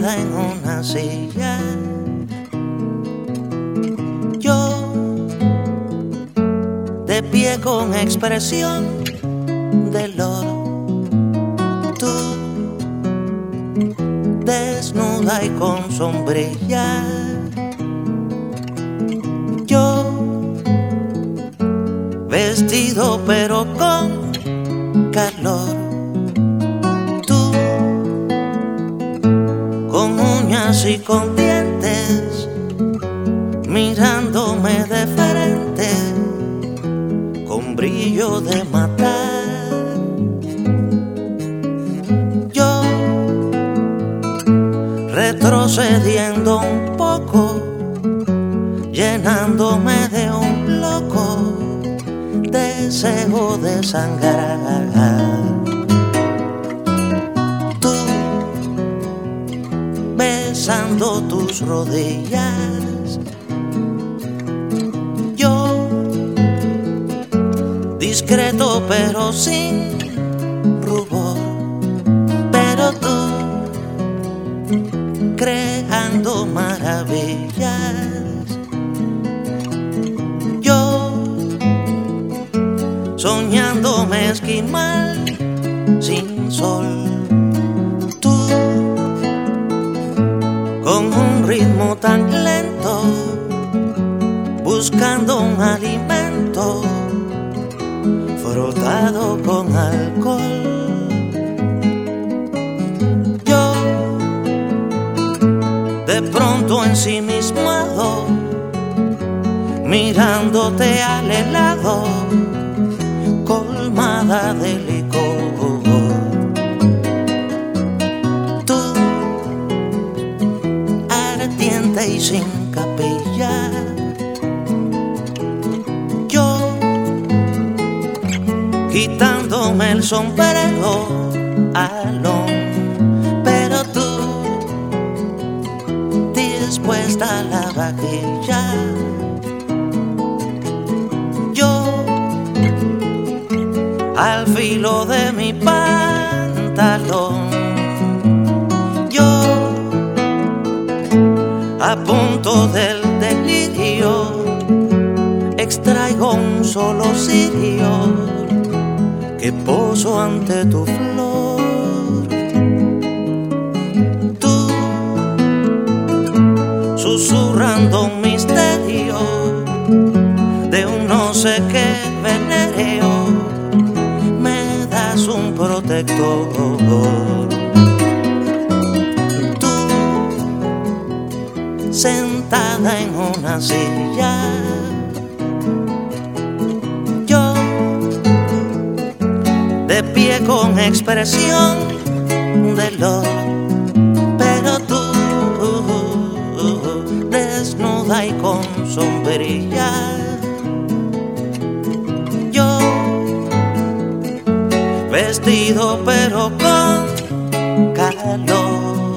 sentada en una silla. Yo de pie con expresión de loro, tú desnuda y con sombrilla. Yo vestido pero con calor, tú con uñas y con dientes, mirándome de frente con brillo de matar. Yo retrocediendo un poco, llenándome de un loco deseo de sangrar. Tú besando tus rodillas, yo discreto pero sin rubor, pero tú creando maravillas. Yo soñándome esquimal sin sol, tú con un ritmo tan lento, buscando un alimento frotado con alcohol. Yo de pronto ensimismado, mirándote al helado, colmada de licor. Tú ardiente y sin capilla, yo quitándome el sombrero alón, pero tú dispuesta a la vaquilla. Yo al filo de mi pantalón, yo a punto del delirio, extraigo un solo cirio que poso ante tu flor. Tú susurrando un misterio de un no sé qué venéreo, me das un protector. Tú sentada en una silla, yo de pie con expresión de loro, pero tú desnuda y con sombrilla. Yo vestido pero con calor.